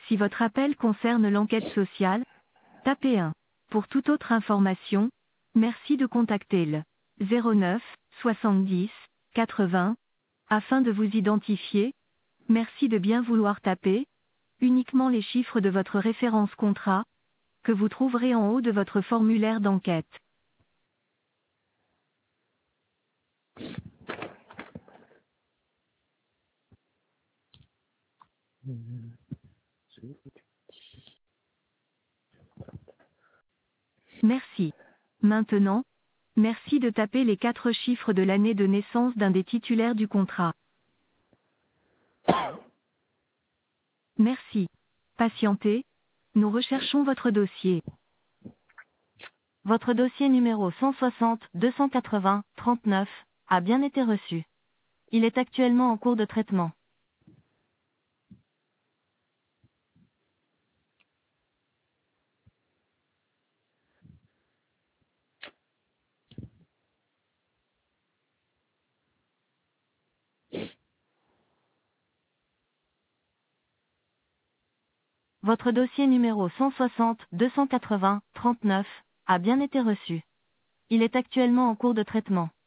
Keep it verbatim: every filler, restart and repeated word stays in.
Si votre appel concerne l'enquête sociale, tapez un. Pour toute autre information, merci de contacter le zéro neuf soixante-dix quatre-vingts afin de vous identifier. Merci de bien vouloir taper uniquement les chiffres de votre référence contrat que vous trouverez en haut de votre formulaire d'enquête. Merci. Maintenant, merci de taper les quatre chiffres de l'année de naissance d'un des titulaires du contrat. Merci. Patientez, nous recherchons votre dossier. Votre dossier numéro cent soixante deux cent quatre-vingts trente-neuf a bien été reçu. Il est actuellement en cours de traitement. Votre dossier numéro cent soixante deux cent quatre-vingts trente-neuf a bien été reçu. Il est actuellement en cours de traitement.